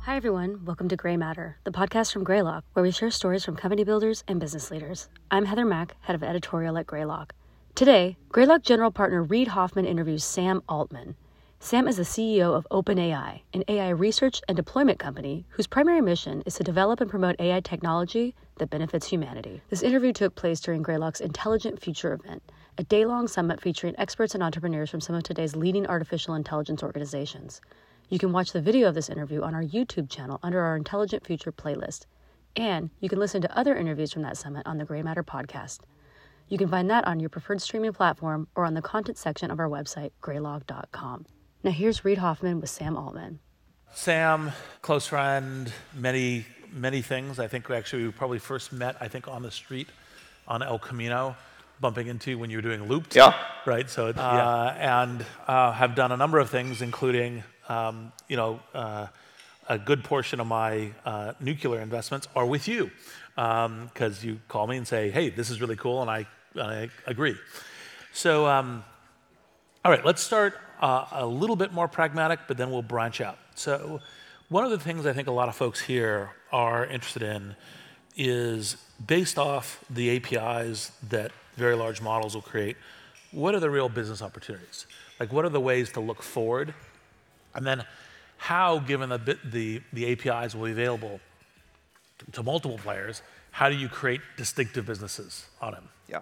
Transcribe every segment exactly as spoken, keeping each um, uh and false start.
Hi, everyone. Welcome to Gray Matter, the podcast from Greylock, where we share stories from company builders and business leaders. I'm Heather Mack, head of editorial at Greylock. Today, Greylock general partner Reid Hoffman interviews Sam Altman. Sam is the C E O of OpenAI, an A I research and deployment company whose primary mission is to develop and promote A I technology that benefits humanity. This interview took place during Greylock's Intelligent Future event, a day-long summit featuring experts and entrepreneurs from some of today's leading artificial intelligence organizations. You can watch the video of this interview on our YouTube channel under our Intelligent Future playlist. And you can listen to other interviews from that summit on the Gray Matter podcast. You can find that on your preferred streaming platform or on the content section of our website, greylock dot com. Now here's Reid Hoffman with Sam Altman. Sam, close friend, many, many things. I think we actually we probably first met, I think, on the street on El Camino, bumping into when you were doing Looped. Yeah. Right, so, uh, yeah. and uh, have done a number of things, including Um, you know, uh, a good portion of my uh, nuclear investments are with you, because um, you call me and say, hey, this is really cool, and I, I agree. So, um, all right, let's start uh, a little bit more pragmatic, but then we'll branch out. So one of the things I think a lot of folks here are interested in is, based off the A P Is that very large models will create, what are the real business opportunities? Like, what are the ways to look forward? And then how, given the, the, the A P Is will be available to, to multiple players, how do you create distinctive businesses on them? Yeah.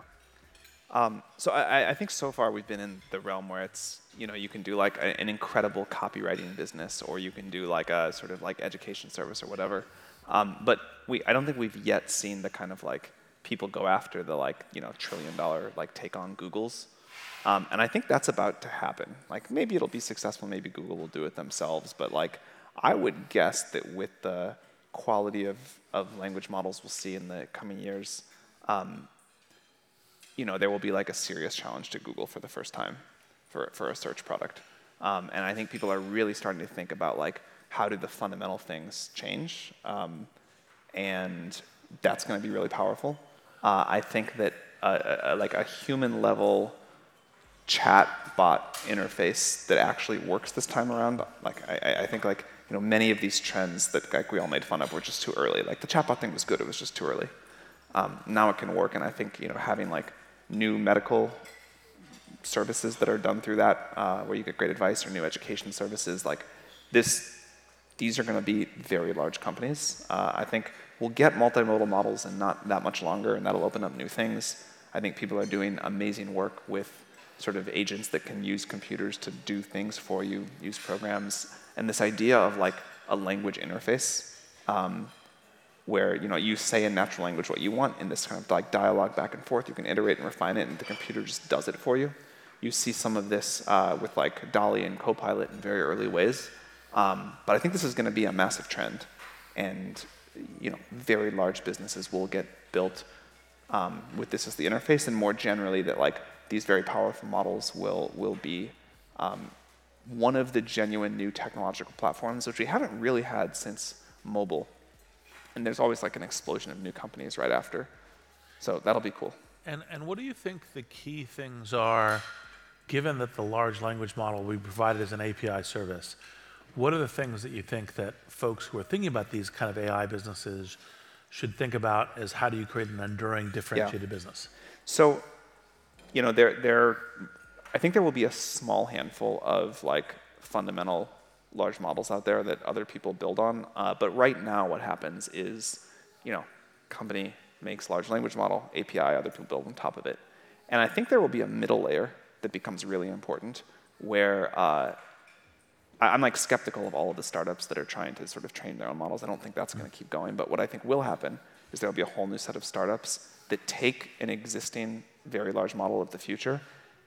Um, so I, I think so far we've been in the realm where it's, you know, you can do like a, an incredible copywriting business, or you can do like a sort of like education service or whatever. Um, but we, I don't think we've yet seen the kind of like people go after the like, you know, trillion dollar like take on Googles. Um, and I think that's about to happen. Like, maybe it'll be successful, maybe Google will do it themselves, but like, I would guess that with the quality of, of language models we'll see in the coming years, um, you know, there will be like a serious challenge to Google for the first time for, for a search product. Um, and I think people are really starting to think about like, how do the fundamental things change? Um, and that's gonna be really powerful. Uh, I think that uh, a, like a human level chat bot interface that actually works this time around. Like I, I think like you know many of these trends that like we all made fun of were just too early. Like the chatbot thing was good, it was just too early. Um, now it can work, and I think you know having like new medical services that are done through that, uh, where you get great advice, or new education services, like this, these are going to be very large companies. Uh, I think we'll get multimodal models in not that much longer, and that'll open up new things. I think people are doing amazing work with sort of agents that can use computers to do things for you, use programs, and this idea of like a language interface, um, where you know you say in natural language what you want in this kind of like dialogue back and forth. You can iterate and refine it, and the computer just does it for you. You see some of this uh, with like DALL-E and Copilot in very early ways, um, but I think this is going to be a massive trend, and you know very large businesses will get built um, with this as the interface, and more generally that like these very powerful models will, will be um, one of the genuine new technological platforms, which we haven't really had since mobile. And there's always like an explosion of new companies right after. So that'll be cool. And, and what do you think the key things are, given that the large language model we provided as an A P I service? What are the things that you think that folks who are thinking about these kind of A I businesses should think about as how do you create an enduring, differentiated yeah. business? So, you know, there, there, I think there will be a small handful of like fundamental large models out there that other people build on. Uh, but right now, what happens is, you know, company makes large language model, A P I, other people build on top of it. And I think there will be a middle layer that becomes really important, where uh, I, I'm like skeptical of all of the startups that are trying to sort of train their own models. I don't think that's going to keep going. But what I think will happen is there will be a whole new set of startups that take an existing very large model of the future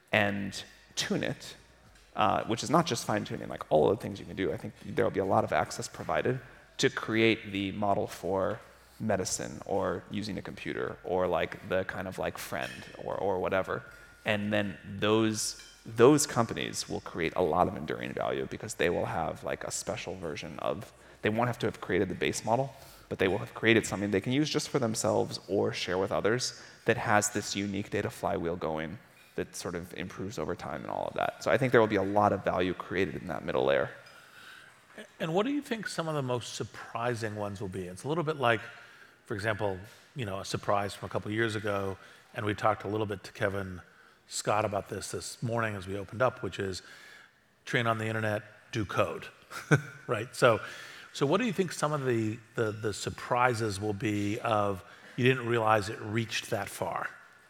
and tune it, uh, which is not just fine-tuning, like all of the things you can do. I think there will be a lot of access provided to create the model for medicine or using a computer or like the kind of like friend or, or whatever. And then those, those companies will create a lot of enduring value because they will have like a special version of, they won't have to have created the base model, but they will have created something they can use just for themselves or share with others that has this unique data flywheel going that sort of improves over time and all of that. So I think there will be a lot of value created in that middle layer. And what do you think some of the most surprising ones will be? It's a little bit like, for example, you know, a surprise from a couple of years ago, and we talked a little bit to Kevin Scott about this this morning as we opened up, which is train on the internet, do code, right? So, so what do you think some of the, the the surprises will be of you didn't realize it reached that far?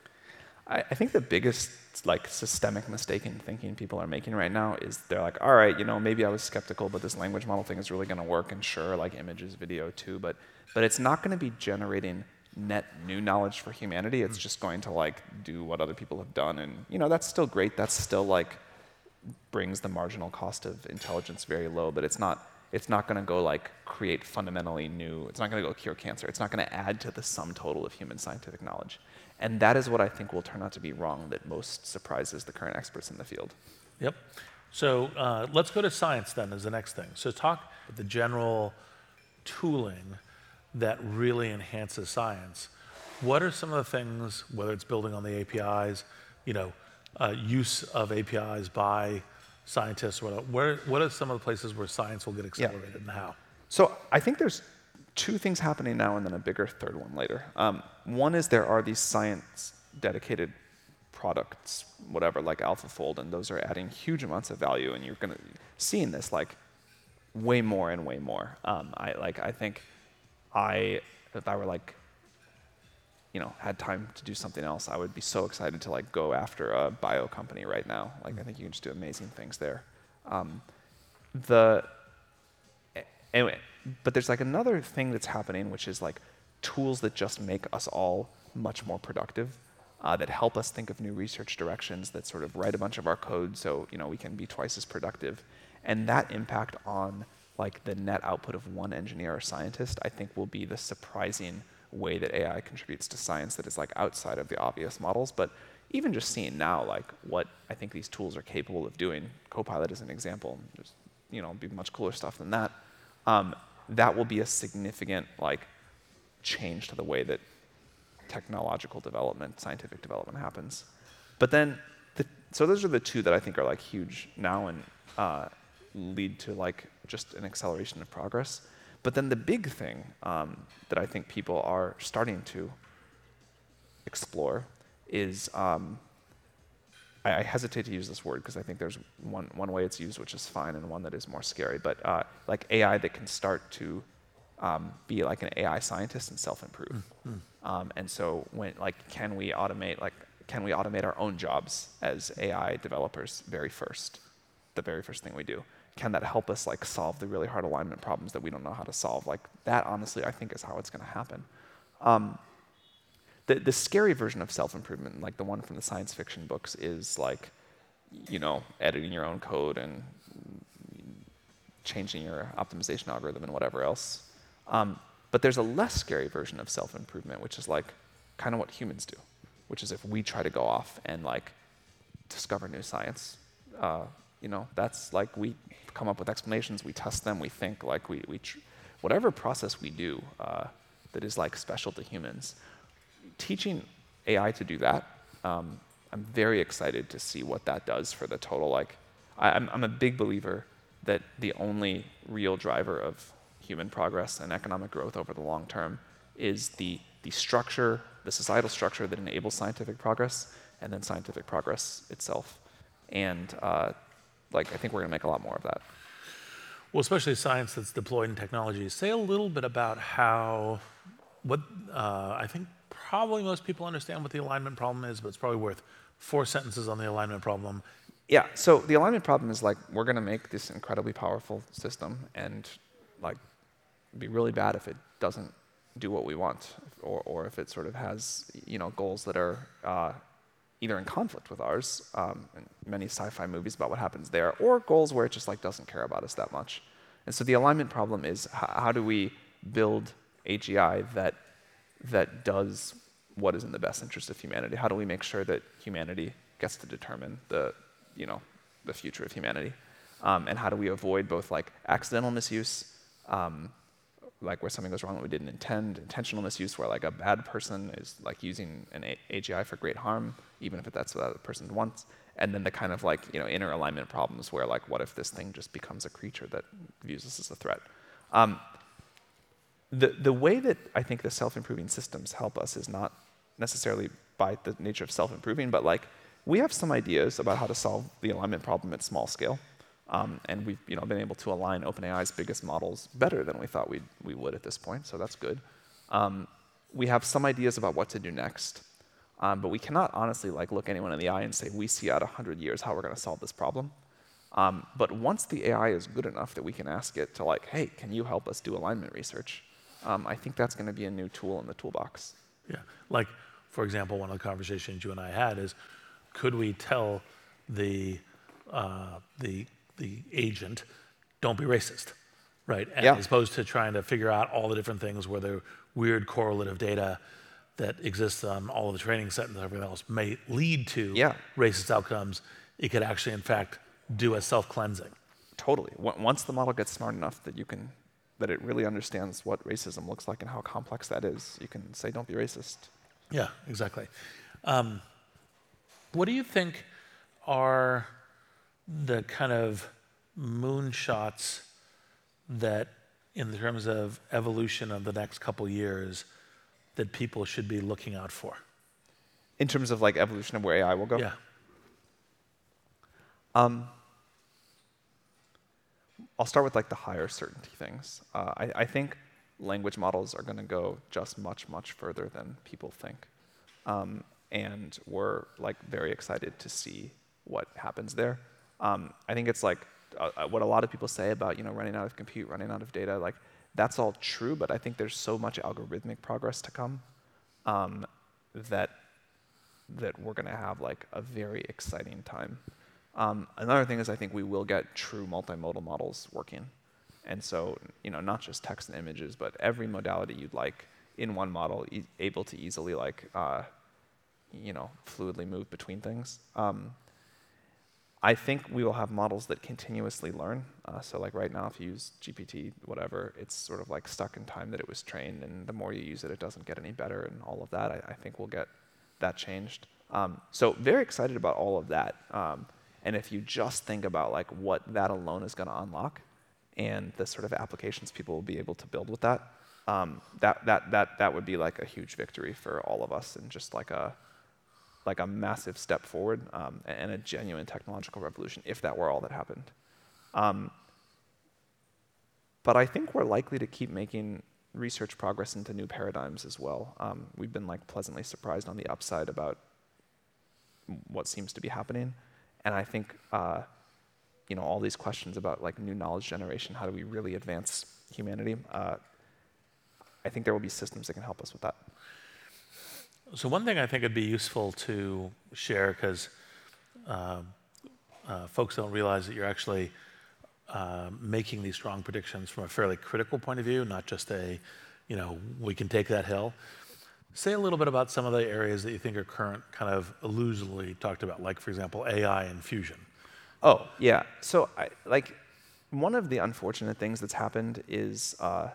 I, I think the biggest like systemic mistake in thinking people are making right now is they're like, all right, you know, maybe I was skeptical, but this language model thing is really going to work, and sure, like images, video too, but but it's not going to be generating net new knowledge for humanity. It's just going to like do what other people have done, and you know that's still great. That's still like brings the marginal cost of intelligence very low, but it's not it's not going to go like create fundamentally new. It's not going to go cure cancer. It's not going to add to the sum total of human scientific knowledge. And that is what I think will turn out to be wrong that most surprises the current experts in the field. Yep. So uh, let's go to science then as the next thing. So talk about the general tooling that really enhances science. What are some of the things, whether it's building on the A P Is, you know, uh, use of A P Is by scientists, or whatever, where, what are some of the places where science will get accelerated yeah. and how? So I think there's two things happening now and then a bigger third one later. Um, one is there are these science-dedicated products, whatever, like AlphaFold, and those are adding huge amounts of value, and you're going to see in this like way more and way more. Um, I like I think I if I were like you know had time to do something else, I would be so excited to like go after a bio company right now. Like I think you can just do amazing things there. Um, the anyway. But there's like another thing that's happening, which is like tools that just make us all much more productive, uh, that help us think of new research directions, that sort of write a bunch of our code so you know we can be twice as productive. And that impact on like the net output of one engineer or scientist, I think will be the surprising way that A I contributes to science that is like outside of the obvious models. But even just seeing now like what I think these tools are capable of doing, Copilot is an example. There's you know be much cooler stuff than that. Um, that will be a significant like change to the way that technological development, scientific development happens. But then, the, so those are the two that I think are like huge now and uh, lead to like just an acceleration of progress. But then the big thing um, that I think people are starting to explore is, um, I, I hesitate to use this word because I think there's one, one way it's used which is fine and one that is more scary, but uh, like A I that can start to um, be like an A I scientist and self-improve. Mm-hmm. Um, and so when like can we automate like can we automate our own jobs as A I developers very first, the very first thing we do? Can that help us like solve the really hard alignment problems that we don't know how to solve? Like that, honestly, I think is how it's going to happen. Um, the the scary version of self-improvement, like the one from the science fiction books, is like, you know, editing your own code and changing your optimization algorithm and whatever else. Um, but there's a less scary version of self-improvement, which is like kind of what humans do, which is if we try to go off and like discover new science, uh, you know, that's like we come up with explanations, we test them, we think, like we, we tr- whatever process we do uh, that is like special to humans, teaching A I to do that, um, I'm very excited to see what that does for the total, like, I, I'm, I'm a big believer that the only real driver of human progress and economic growth over the long term is the, the structure, the societal structure that enables scientific progress, and then scientific progress itself. And uh, like, I think we're gonna make a lot more of that. Well, especially science that's deployed in technology. Say a little bit about how, what uh, I think probably most people understand what the alignment problem is, but it's probably worth four sentences on the alignment problem. Yeah, so the alignment problem is like, we're gonna make this incredibly powerful system and like, it'd be really bad if it doesn't do what we want, or, or if it sort of has, you know, goals that are uh, either in conflict with ours, um, and many sci-fi movies about what happens there, or goals where it just like doesn't care about us that much. And so the alignment problem is h- how do we build A G I that that does what is in the best interest of humanity? How do we make sure that humanity gets to determine the, you know, the future of humanity? Um, and how do we avoid both like accidental misuse, um, like where something goes wrong that we didn't intend, intentional misuse where like a bad person is like using an A G I for great harm, even if that's what that person wants, and then the kind of like you know inner alignment problems where like what if this thing just becomes a creature that views us as a threat. Um, the the way that I think the self-improving systems help us is not necessarily by the nature of self-improving, but like we have some ideas about how to solve the alignment problem at small scale. Um, and we've you know, been able to align OpenAI's biggest models better than we thought we'd, we would at this point, so that's good. Um, we have some ideas about what to do next, um, but we cannot honestly like, look anyone in the eye and say, we see out one hundred years how we're going to solve this problem. Um, but once the A I is good enough that we can ask it to, like, hey, can you help us do alignment research, um, I think that's going to be a new tool in the toolbox. Yeah, like, for example, one of the conversations you and I had is, could we tell the, uh, the the agent, don't be racist, right? And yeah. As opposed to trying to figure out all the different things where the weird correlative data that exists on all of the training set and everything else may lead to yeah. racist outcomes, it could actually, in fact, do a self-cleansing. Totally. Once the model gets smart enough that you can, that it really understands what racism looks like and how complex that is, you can say, don't be racist. Yeah, exactly. Um, what do you think are the kind of moonshots that, in terms of evolution of the next couple years, that people should be looking out for? In terms of like evolution of where A I will go? Yeah. Um, I'll start with like the higher certainty things. Uh, I, I think language models are going to go just much, much further than people think. Um, and we're like very excited to see what happens there. Um, I think it's like uh, what a lot of people say about you know running out of compute, running out of data. Like that's all true, but I think there's so much algorithmic progress to come um, that that we're going to have like a very exciting time. Um, another thing is I think we will get true multimodal models working, and so you know not just text and images, but every modality you'd like in one model, e able to easily like uh, you know fluidly move between things. Um, I think we will have models that continuously learn. Uh, so like right now, if you use G P T, whatever, it's sort of like stuck in time that it was trained, and the more you use it, it doesn't get any better, and all of that. I, I think we'll get that changed. Um, so very excited about all of that. Um, and if you just think about like what that alone is going to unlock, and the sort of applications people will be able to build with that, um, that that that that would be like a huge victory for all of us, and just like a like a massive step forward um, and a genuine technological revolution if that were all that happened. Um, but I think we're likely to keep making research progress into new paradigms as well. Um, we've been like pleasantly surprised on the upside about what seems to be happening. And I think uh, you know, all these questions about like new knowledge generation, how do we really advance humanity? Uh, I think there will be systems that can help us with that. So one thing I think would be useful to share, because uh, uh, folks don't realize that you're actually uh, making these strong predictions from a fairly critical point of view, not just a, you know, we can take that hill. Say a little bit about some of the areas that you think are current, kind of elusively talked about, like, for example, A I and fusion. Oh, yeah. So, I, like, one of the unfortunate things that's happened is, uh,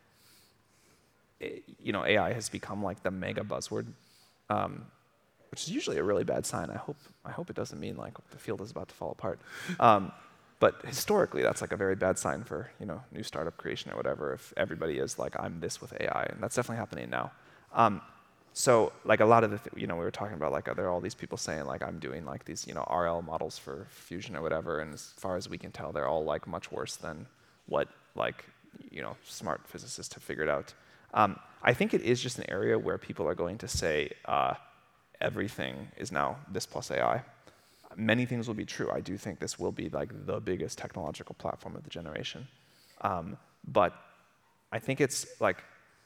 it, you know, A I has become like the mega buzzword. Um, which is usually a really bad sign. I hope I hope it doesn't mean like the field is about to fall apart. Um, but historically, that's like a very bad sign for you know new startup creation or whatever. If everybody is like, I'm this with A I, and that's definitely happening now. Um, so like a lot of the th you know we were talking about like there are all these people saying like I'm doing like these you know R L models for fusion or whatever, and as far as we can tell, they're all like much worse than what like you know smart physicists have figured out. Um, I think it is just an area where people are going to say uh, everything is now this plus A I. Many things will be true. I do think this will be like the biggest technological platform of the generation. Um, but I think it's like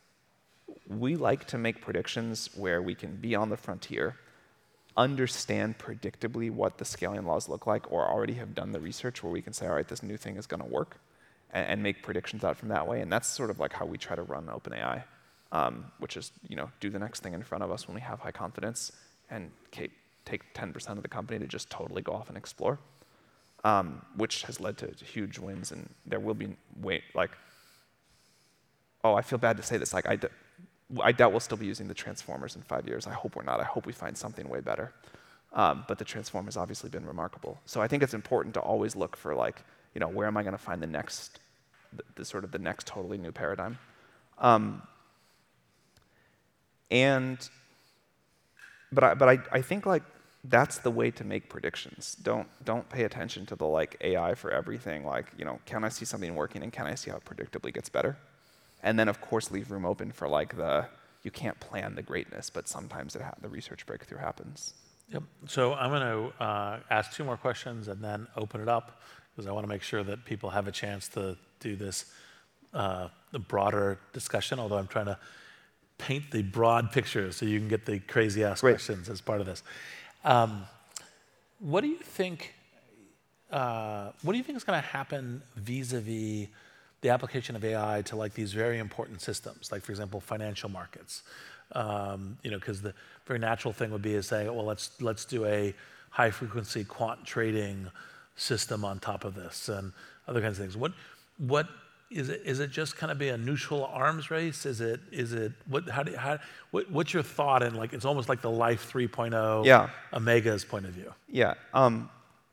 we like to make predictions where we can be on the frontier, understand predictably what the scaling laws look like, or already have done the research where we can say, all right, this new thing is going to work, and, and make predictions out from that way. And that's sort of like how we try to run OpenAI. Um, which is, you know, do the next thing in front of us when we have high confidence, and take ten percent of the company to just totally go off and explore, um, which has led to huge wins. And there will be, wait, like, oh, I feel bad to say this. Like, I, I doubt we'll still be using the transformers in five years. I hope we're not. I hope we find something way better. Um, but the transform has obviously been remarkable. So I think it's important to always look for like, you know, where am I going to find the next, the, the sort of the next totally new paradigm. Um, and, but I, but I, I think like that's the way to make predictions. Don't, don't pay attention to the like A I for everything. Like, you know, can I see something working and can I see how it predictably gets better? And then of course leave room open for like the, you can't plan the greatness, but sometimes it ha the research breakthrough happens. Yep. So I'm going to uh, ask two more questions and then open it up because I want to make sure that people have a chance to do this uh, the broader discussion, although I'm trying to paint the broad picture so you can get the crazy ass Great. questions as part of this. Um, what do you think, uh, what do you think is going to happen vis-a-vis the application of A I to like these very important systems, like for example, financial markets? Um, you know, because the very natural thing would be to say, well, let's let's do a high frequency quant trading system on top of this and other kinds of things. What what is it? Is it just kind of be a neutral arms race? Is it is it what? How do how? What, what's your thought? And like, it's almost like the Life three point oh, yeah. Omega's point of view. Yeah. Um,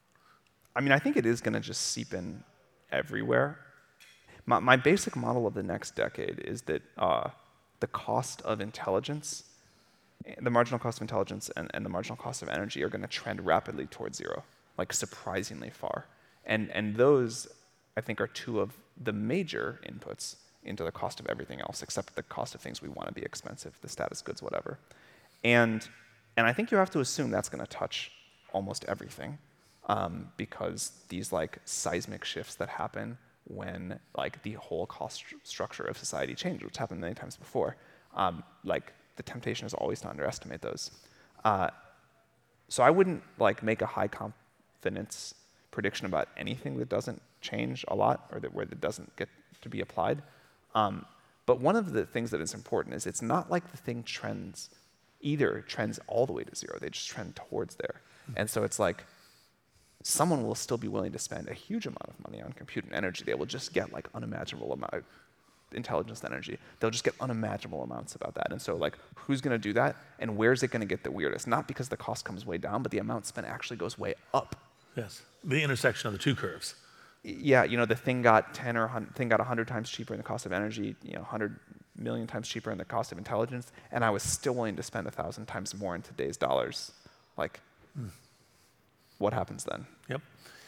I mean, I think it is going to just seep in everywhere. My, my basic model of the next decade is that. Uh, the cost of intelligence, the marginal cost of intelligence and, and the marginal cost of energy are going to trend rapidly towards zero, like surprisingly far. And, and those, I think, are two of the major inputs into the cost of everything else, except the cost of things we want to be expensive, the status goods, whatever. And, and I think you have to assume that's going to touch almost everything um, because these like seismic shifts that happen when like the whole cost st structure of society changes, which happened many times before. Um, like the temptation is always to underestimate those. Uh, so I wouldn't like make a high confidence prediction about anything that doesn't change a lot or that where that doesn't get to be applied. Um, but one of the things that is important is it's not like the thing trends either trends all the way to zero. They just trend towards there. Mm-hmm. And so it's like someone will still be willing to spend a huge amount of money on compute and energy. They will just get like unimaginable amount of intelligence and energy. They'll just get unimaginable amounts about that. And so like, who's going to do that? And where's it going to get the weirdest? Not because the cost comes way down, but the amount spent actually goes way up. Yes, the intersection of the two curves. Yeah, you know, the thing got ten or one hundred, thing got one hundred times cheaper in the cost of energy, you know, one hundred million times cheaper in the cost of intelligence, and I was still willing to spend one thousand times more in today's dollars. Like, mm. What happens then? Yep.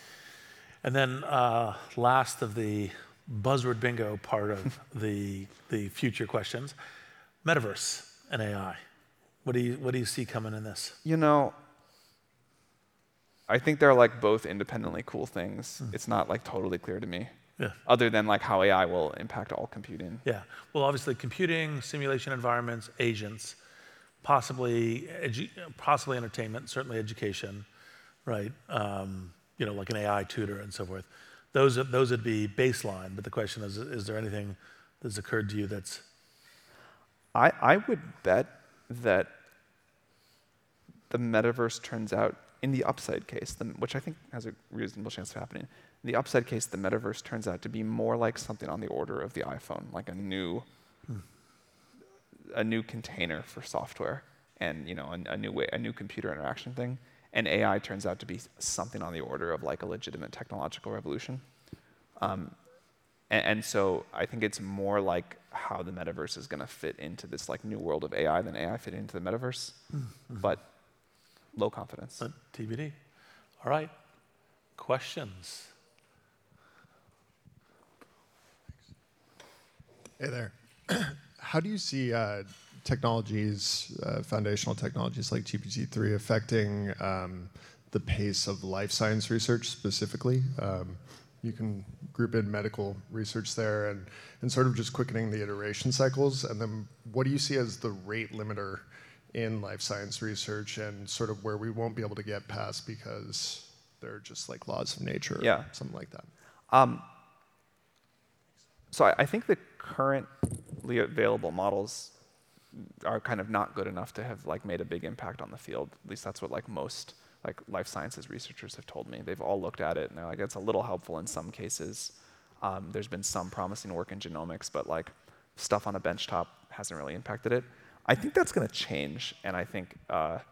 And then uh, last of the buzzword bingo part of the the future questions, metaverse and A I. What do you what do you see coming in this? You know, I think they're like both independently cool things. Mm. It's not like totally clear to me. Yeah. Other than like how A I will impact all computing. Yeah. Well, obviously computing, simulation environments, agents, possibly edu possibly entertainment, certainly education. Right, um, you know, like an A I tutor and so forth. Those those would be baseline. But the question is: is there anything that's occurred to you that's? I I would bet that the metaverse turns out in the upside case, the, which I think has a reasonable chance of happening. In the upside case, the metaverse turns out to be more like something on the order of the iPhone, like a new hmm. a new container for software, and you know, a, a new way, a new computer interaction thing. And A I turns out to be something on the order of like a legitimate technological revolution. Um, and, and so I think it's more like how the metaverse is going to fit into this like new world of A I than A I fit into the metaverse. Mm-hmm. But low confidence. But T B D. All right. Questions? Hey there. How do you see uh, technologies, uh, foundational technologies like G P T three affecting um, the pace of life science research specifically? Um, you can group in medical research there and, and sort of just quickening the iteration cycles. And then what do you see as the rate limiter in life science research and sort of where we won't be able to get past because they're just like laws of nature yeah. or something like that? Um, so I, I think the currently available models are kind of not good enough to have like made a big impact on the field. At least that's what like most like life sciences researchers have told me. They've all looked at it and they're like, it's a little helpful in some cases. Um, there's been some promising work in genomics, but like stuff on a benchtop hasn't really impacted it. I think that's going to change, and I think uh,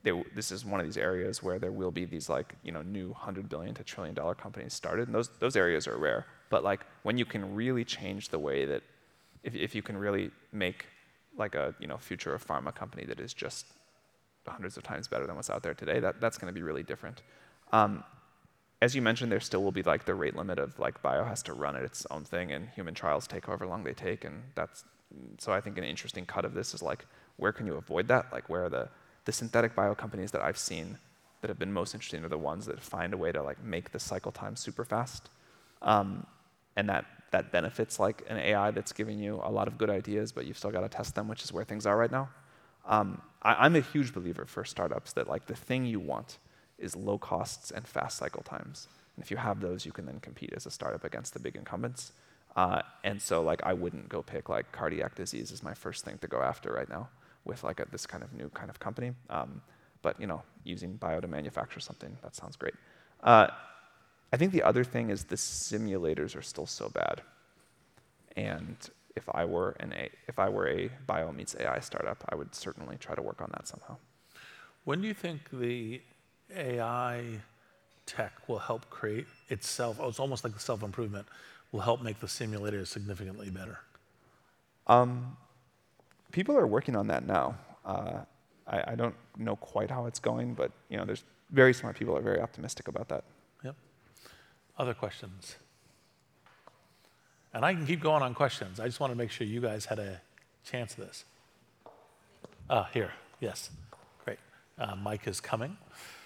there, this is one of these areas where there will be these like you know new hundred billion to trillion dollar companies started, and those those areas are rare. But like when you can really change the way that, if if you can really make like a you know future of pharma company that is just hundreds of times better than what's out there today, that that's going to be really different. Um, as you mentioned, there still will be like the rate limit of like bio has to run at its own thing, and human trials take however long they take, and that's so I think an interesting cut of this is like where can you avoid that? Like where are the the synthetic bio companies that I've seen that have been most interesting are the ones that find a way to like make the cycle time super fast, um, and that that benefits like an A I that's giving you a lot of good ideas, but you've still got to test them, which is where things are right now. Um, I, I'm a huge believer for startups that like the thing you want is low costs and fast cycle times, and if you have those, you can then compete as a startup against the big incumbents. Uh, and so like I wouldn't go pick like cardiac disease as my first thing to go after right now with like a, this kind of new kind of company. Um, but you know, using bio to manufacture something, that sounds great. Uh, I think the other thing is the simulators are still so bad. And if I were an a, if I were a bio meets A I startup, I would certainly try to work on that somehow. When do you think the A I tech will help create itself? Oh, it's almost like the self-improvement will help make the simulators significantly better. Um, people are working on that now. Uh, I, I don't know quite how it's going, but you know, there's very smart people are very optimistic about that. Yep. Other questions? And I can keep going on questions. I just want to make sure you guys had a chance of this. Ah, here. Yes. Great. Uh, Mike is coming.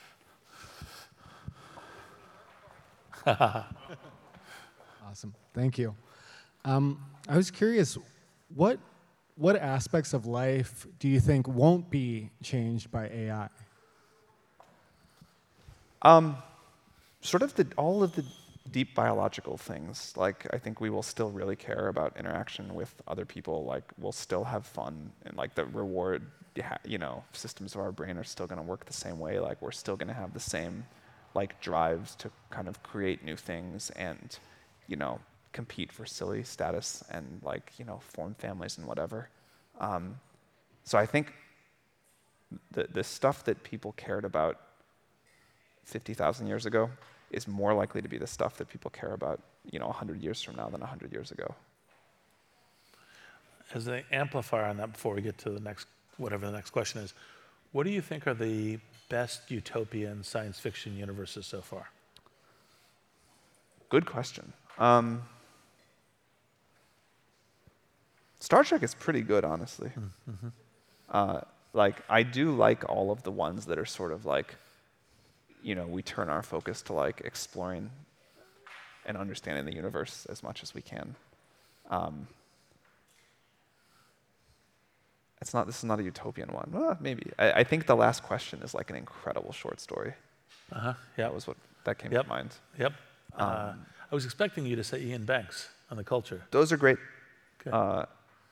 Awesome. Thank you. Um, I was curious, what what aspects of life do you think won't be changed by A I? Um, sort of the, all of the deep biological things. Like, I think we will still really care about interaction with other people. Like, we'll still have fun, and like the reward, you know, systems of our brain are still going to work the same way. Like, we're still going to have the same, like, drives to kind of create new things and, you know, compete for silly status and like, you know, form families and whatever. Um, so I think the the stuff that people cared about fifty thousand years ago is more likely to be the stuff that people care about, you know, one hundred years from now than one hundred years ago. As an amplifier on that, before we get to the next, whatever the next question is, what do you think are the best utopian science fiction universes so far? Good question. Um, Star Trek is pretty good, honestly. Mm-hmm. Uh, like, I do like all of the ones that are sort of like, you know, we turn our focus to like exploring and understanding the universe as much as we can. Um, it's not. This is not a utopian one. Well, maybe. I, I think The Last Question is like an incredible short story. Uh huh. Yeah. That was what that came Yep. to mind. Yep. Um, uh, I was expecting you to say Ian Banks on The Culture. Those are great. Okay. Uh,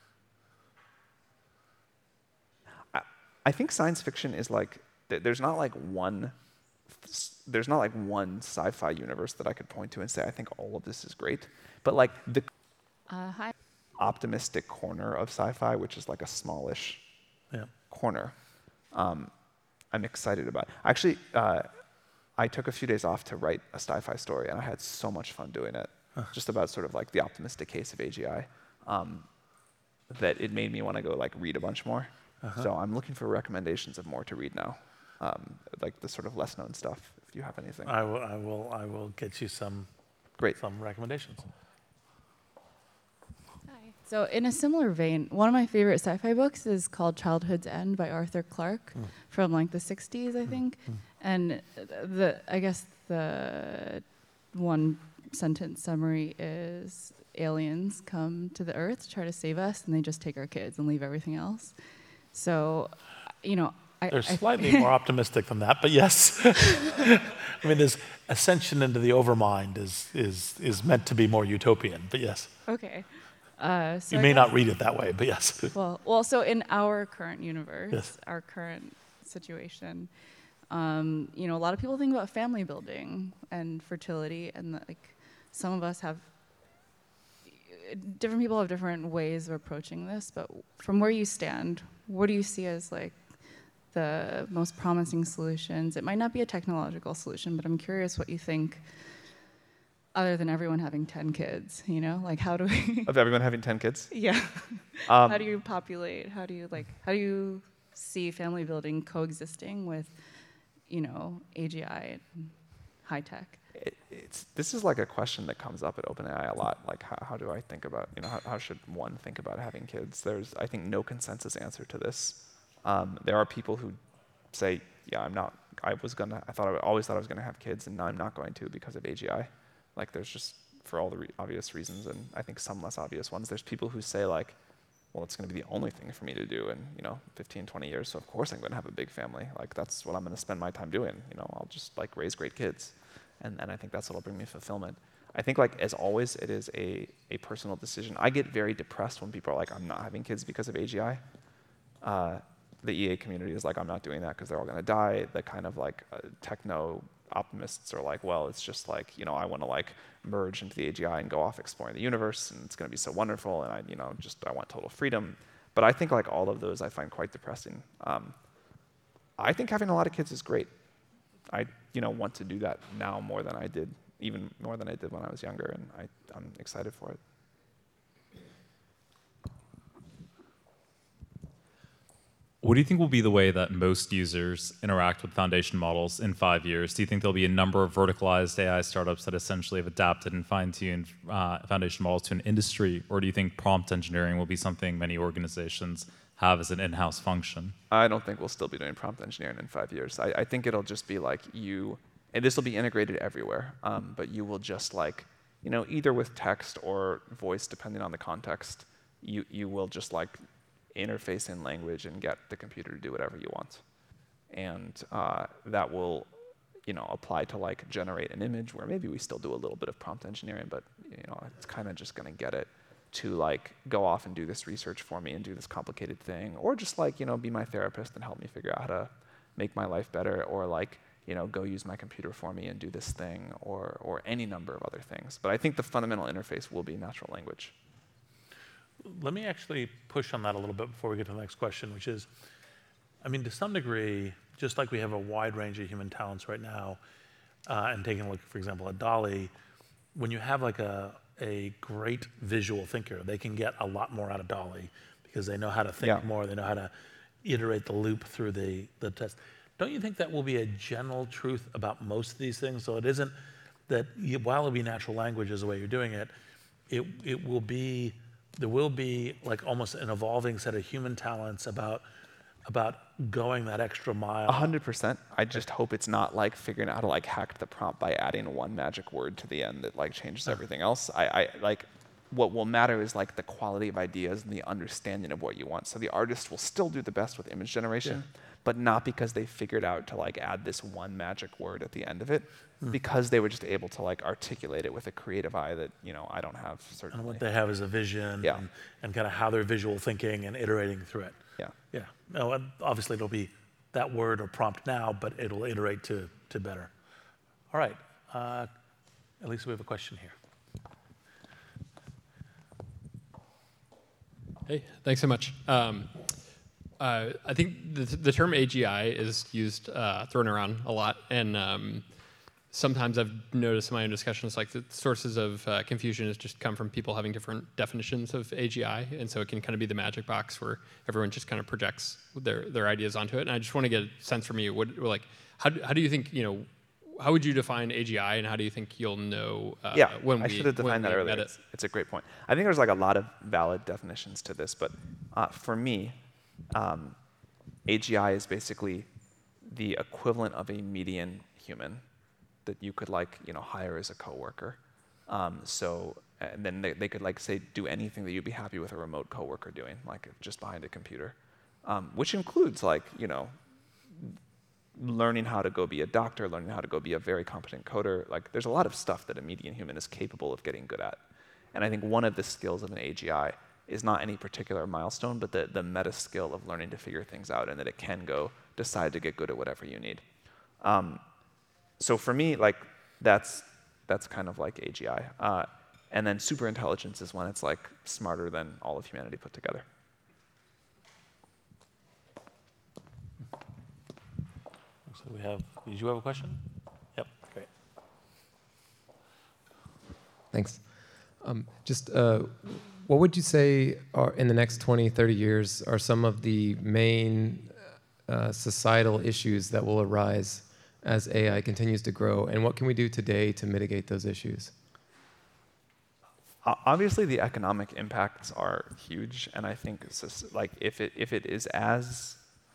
I, I think science fiction is like th- there's not like one. There's not like one sci-fi universe that I could point to and say I think all of this is great, but like the Uh, hi. optimistic corner of sci-fi, which is like a smallish Yeah. corner, um, I'm excited about. Actually, uh, I took a few days off to write a sci-fi story, and I had so much fun doing it. Huh. Just about sort of like the optimistic case of A G I, um, that it made me want to go like read a bunch more. Uh-huh. So I'm looking for recommendations of more to read now, um, like the sort of less known stuff. If you have anything, I will. I will. I will get you some. Great. Some recommendations. Hi. So in a similar vein, one of my favorite sci-fi books is called Childhood's End by Arthur Clarke Mm. from like the sixties, I think. Mm. And the I guess the one sentence summary is aliens come to the Earth to try to save us, and they just take our kids and leave everything else. So, you know, I, They're I slightly more optimistic than that, but yes. I mean, this ascension into the overmind is is is meant to be more utopian, but yes. Okay. Uh, so You I may guess- not read it that way, but yes. Well, well, so in our current universe, Yes. our current situation, um, you know, a lot of people think about family building and fertility, and that, like, some of us have different people have different ways of approaching this. But from where you stand, what do you see as like the most promising solutions? It might not be a technological solution, but I'm curious what you think, other than everyone having ten kids, you know? Like, how do we... Of everyone having ten kids? Yeah. Um, how do you populate? How do you, like, how do you see family building coexisting with, you know, A G I and high tech? It, it's, this is like a question that comes up at OpenAI a lot. Like, how, how do I think about, you know, how, how should one think about having kids? There's, I think, no consensus answer to this. Um, there are people who say, yeah, I'm not, I was gonna, I thought I always thought I was gonna have kids, and now I'm not going to because of A G I. Like, there's just, for all the re obvious reasons, and I think some less obvious ones. There's people who say, like, well, it's gonna be the only thing for me to do in, you know, fifteen, twenty years, so of course I'm gonna have a big family. Like, that's what I'm gonna spend my time doing. You know, I'll just, like, raise great kids. And, and I think that's what'll bring me fulfillment. I think, like, as always, it is a, a personal decision. I get very depressed when people are like, I'm not having kids because of A G I. Uh, the E A community is like, I'm not doing that because they're all gonna die. The kind of, like, uh, techno optimists are like, well, it's just like, you know, I wanna, like, merge into the A G I and go off exploring the universe, and it's gonna be so wonderful, and I, you know, just, I want total freedom. But I think, like, all of those I find quite depressing. Um, I think having a lot of kids is great. I, you know, want to do that now more than I did, even more than I did when I was younger, and I, I'm excited for it. What do you think will be the way that most users interact with foundation models in five years? Do you think there'll be a number of verticalized A I startups that essentially have adapted and fine-tuned uh, foundation models to an industry, or do you think prompt engineering will be something many organizations have as an in-house function? I don't think we'll still be doing prompt engineering in five years. I, I think it'll just be like you, and this will be integrated everywhere, um, but you will just, like, you know, either with text or voice, depending on the context, you, you will just, like, interface in language and get the computer to do whatever you want. And uh, that will, you know, apply to, like, generate an image, where maybe we still do a little bit of prompt engineering, but, you know, it's kind of just going to get it to, like, go off and do this research for me and do this complicated thing, or just, like, you know, be my therapist and help me figure out how to make my life better, or, like, you know, go use my computer for me and do this thing, or, or any number of other things. But I think the fundamental interface will be natural language. Let me actually push on that a little bit before we get to the next question, which is, I mean, to some degree, just like we have a wide range of human talents right now, uh, and taking a look, for example, at DALL-E, when you have, like, a a great visual thinker, they can get a lot more out of DALL-E because they know how to think Yeah. more, they know how to iterate the loop through the, the test. Don't you think that will be a general truth about most of these things? So it isn't that, you, while it'll be natural language is the way you're doing it, it, it will be, there will be, like, almost an evolving set of human talents about about going that extra mile. A hundred percent. I just hope it's not, like, figuring out how to, like, hack the prompt by adding one magic word to the end that, like, changes everything else. I, I like, what will matter is, like, the quality of ideas and the understanding of what you want. So the artist will still do the best with image generation, yeah. but not because they figured out to, like, add this one magic word at the end of it, mm. because they were just able to, like, articulate it with a creative eye that, you know, I don't have, certainly. And what they have is a vision, yeah. and, and kind of how they're visual thinking and iterating through it. Yeah. Yeah. No, and obviously it'll be that word or prompt now, but it'll iterate to, to better. All right. Uh, at least we have a question here. Hey, thanks so much. Um, uh, I think the, the term A G I is used, uh, thrown around a lot, and um, sometimes I've noticed in my own discussions, like, the sources of uh, confusion has just come from people having different definitions of A G I, and so it can kind of be the magic box where everyone just kind of projects their their ideas onto it. And I just want to get a sense from you, what, like, how do, how do you think, you know, how would you define A G I, and how do you think you'll know uh, yeah, when I we should have defined that earlier. It's, it's a great point. I think there's, like, a lot of valid definitions to this, but uh, for me, um, A G I is basically the equivalent of a median human that you could, like, you know, hire as a coworker. Um, so, and then they, they could, like, say, do anything that you'd be happy with a remote coworker doing, like, just behind a computer, um, which includes, like, you know, learning how to go be a doctor, learning how to go be a very competent coder. Like, there's a lot of stuff that a median human is capable of getting good at. And I think one of the skills of an A G I is not any particular milestone, but the, the meta skill of learning to figure things out, and that it can go decide to get good at whatever you need. Um, so for me, like, that's, that's kind of like A G I. Uh, and then super intelligence is when it's, like, smarter than all of humanity put together. So we have, did you have a question? Yep, great. Thanks. Um, just, uh, what would you say are, in the next twenty, thirty years, are some of the main uh, societal issues that will arise as A I continues to grow, and what can we do today to mitigate those issues? Uh, obviously, the economic impacts are huge, and I think it's just, like if it if it is as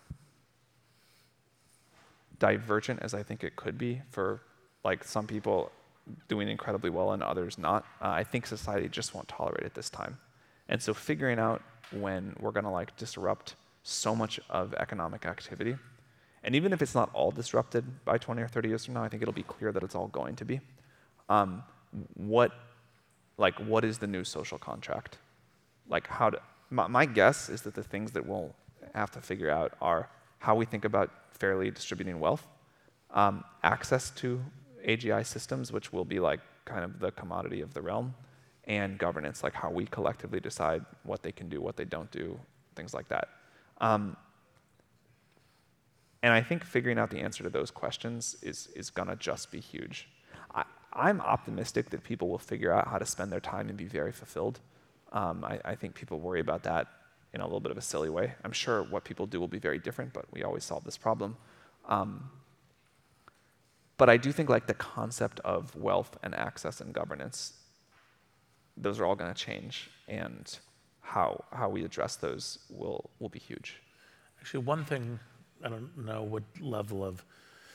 divergent as I think it could be for like some people doing incredibly well and others not, uh, I think society just won't tolerate it this time. And so figuring out when we're going to like disrupt so much of economic activity, and even if it's not all disrupted by twenty or thirty years from now, I think it'll be clear that it's all going to be. Um, what, like, what is the new social contract? Like, how to, my, my guess is that the things that we'll have to figure out are how we think about fairly distributing wealth, um, access to A G I systems, which will be like kind of the commodity of the realm, and governance, like how we collectively decide what they can do, what they don't do, things like that. Um, and I think figuring out the answer to those questions is, is gonna just be huge. I, I'm optimistic that people will figure out how to spend their time and be very fulfilled. Um, I, I think people worry about that in a little bit of a silly way. I'm sure what people do will be very different, but we always solve this problem. Um, but I do think like the concept of wealth and access and governance, those are all going to change, and how how we address those will will be huge. Actually, one thing, I don't know what level of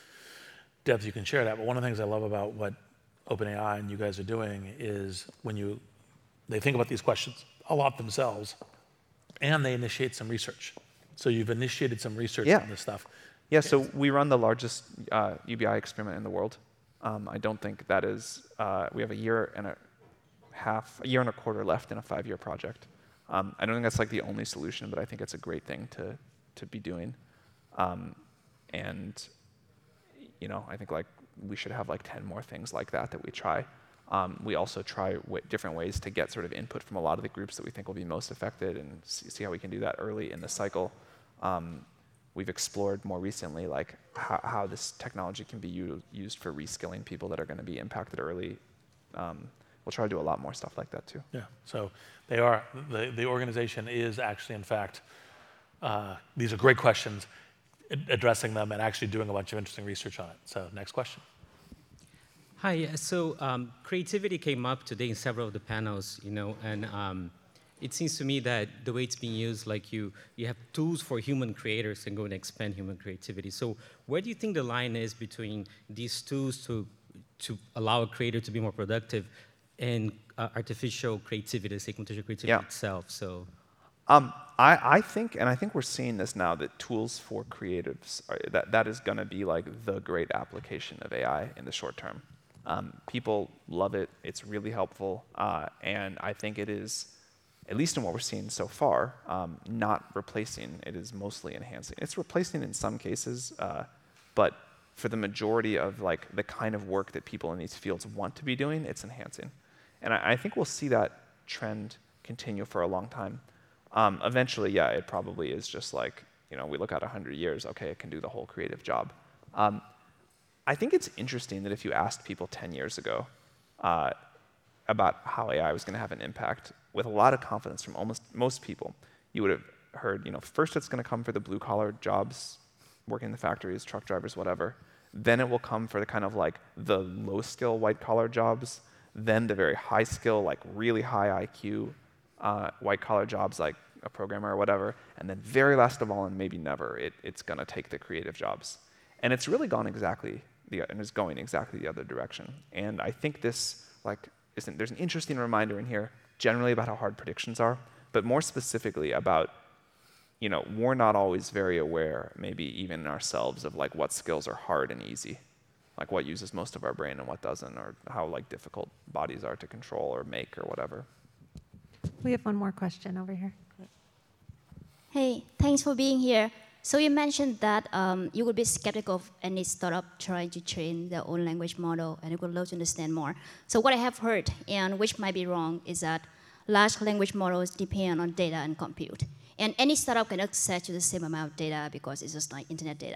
depth you can share that, but one of the things I love about what OpenAI and you guys are doing is when you they think about these questions a lot themselves, and they initiate some research. So you've initiated some research Yeah. on this stuff. Yeah, so we run the largest uh, U B I experiment in the world. Um, I don't think that is, uh, we have a year and a half, a year and a quarter left in a five-year project. Um, I don't think that's like the only solution, but I think it's a great thing to, to be doing. Um, and, you know, I think like we should have like ten more things like that that we try. Um, we also try w different ways to get sort of input from a lot of the groups that we think will be most affected, and see, see how we can do that early in the cycle. Um, we've explored more recently like how, how this technology can be used for reskilling people that are going to be impacted early. Um, we'll try to do a lot more stuff like that too. Yeah, so they are, the, the organization is actually, in fact, uh, these are great questions, ad addressing them and actually doing a bunch of interesting research on it. So next question. Hi, yeah, so um, creativity came up today in several of the panels, you know, and um, it seems to me that the way it's being used, like you, you have tools for human creators and going to expand human creativity. So where do you think the line is between these tools to, to allow a creator to be more productive and uh, artificial creativity, say computational creativity Yeah. itself? So, um, I, I think, and I think we're seeing this now, that tools for creatives, are, that, that is going to be like the great application of A I in the short term. Um, people love it. It's really helpful. Uh, and I think it is, at least in what we're seeing so far, um, not replacing. It is mostly enhancing. It's replacing in some cases, uh, but for the majority of like the kind of work that people in these fields want to be doing, it's enhancing. And I, I think we'll see that trend continue for a long time. Um, eventually, yeah, it probably is just like, you know, we look at one hundred years, okay, it can do the whole creative job. Um, I think it's interesting that if you asked people ten years ago uh, about how A I was going to have an impact, with a lot of confidence from almost most people, you would have heard, you know, first it's going to come for the blue-collar jobs, working in the factories, truck drivers, whatever. Then it will come for the kind of like the low-skill white-collar jobs. Then the very high-skill, like really high I Q uh, white-collar jobs, like a programmer or whatever. And then very last of all, and maybe never, it, it's going to take the creative jobs. And it's really gone exactly the, and is going exactly the other direction. And I think this, like, isn't, there's an interesting reminder in here, generally about how hard predictions are, but more specifically about, you know, we're not always very aware, maybe even in ourselves, of like what skills are hard and easy, like what uses most of our brain and what doesn't, or how like difficult bodies are to control or make or whatever. We have one more question over here. Hey, thanks for being here. So you mentioned that um, you would be skeptical of any startup trying to train their own language model, and you would love to understand more. So what I have heard, and which might be wrong, is that large language models depend on data and compute. And any startup can access to the same amount of data because it's just like internet data.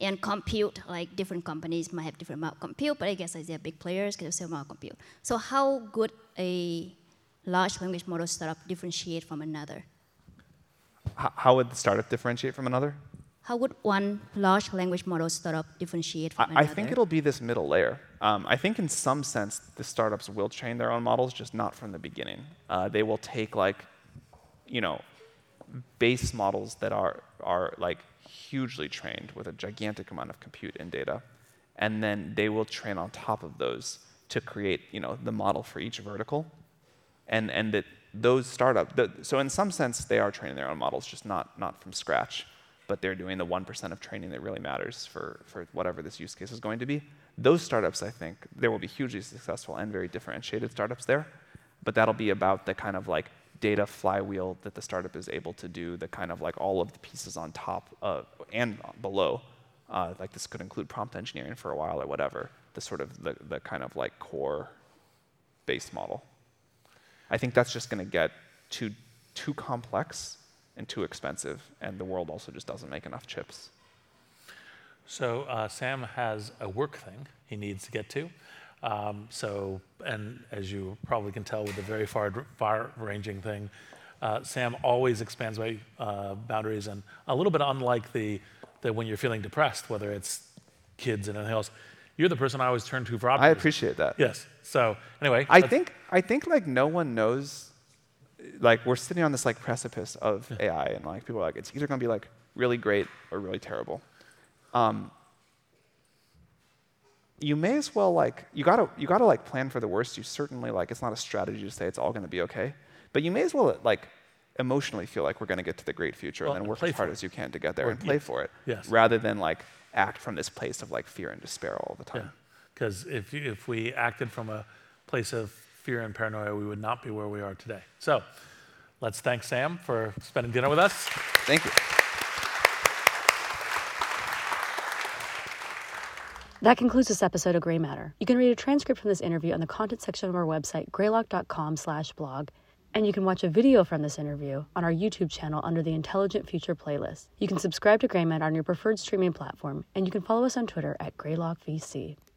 And compute, like different companies might have different amount of compute, but I guess like they're big players because they have amount of compute. So how good a large language model startup differentiate from another? H- how would the startup differentiate from another? How would one large language model startup differentiate from I, another? I think it'll be this middle layer. Um, I think in some sense, the startups will train their own models, just not from the beginning. Uh, they will take like, you know, base models that are, are like hugely trained with a gigantic amount of compute and data. And then they will train on top of those to create, you know, the model for each vertical. And, and that those startups, the, so in some sense, they are training their own models, just not, not from scratch. But they're doing the one percent of training that really matters for, for whatever this use case is going to be. Those startups, I think, there will be hugely successful and very differentiated startups there. But that'll be about the kind of like data flywheel that the startup is able to do, the kind of like all of the pieces on top uh, and below. Uh, like this could include prompt engineering for a while or whatever, the sort of the, the kind of like core base model. I think that's just going to get too, too complex and too expensive, and the world also just doesn't make enough chips. So uh, Sam has a work thing he needs to get to. Um, so, and as you probably can tell with the very far, far-ranging thing, uh, Sam always expands my uh, boundaries, and a little bit unlike the, the when you're feeling depressed, whether it's kids and anything else, you're the person I always turn to for optimism. I appreciate that. Yes. So anyway, I think I think like no one knows. Like we're sitting on this like precipice of yeah. A I, and like people are like, it's either going to be like really great or really terrible. Um, you may as well like you gotta you gotta like plan for the worst. You certainly like it's not a strategy to say it's all going to be okay, but you may as well like emotionally feel like we're going to get to the great future well, and then work as hard as you can to get there or, and play yeah. for it, yes. rather than like act from this place of like fear and despair all the time. Because yeah. if you, if we acted from a place of fear and paranoia, we would not be where we are today. So let's thank Sam for spending dinner with us. Thank you. That concludes this episode of Gray Matter. You can read a transcript from this interview on the content section of our website, greylock dot com slash blog. And you can watch a video from this interview on our YouTube channel under the Intelligent Future playlist. You can subscribe to Gray Matter on your preferred streaming platform, and you can follow us on Twitter at greylock V C.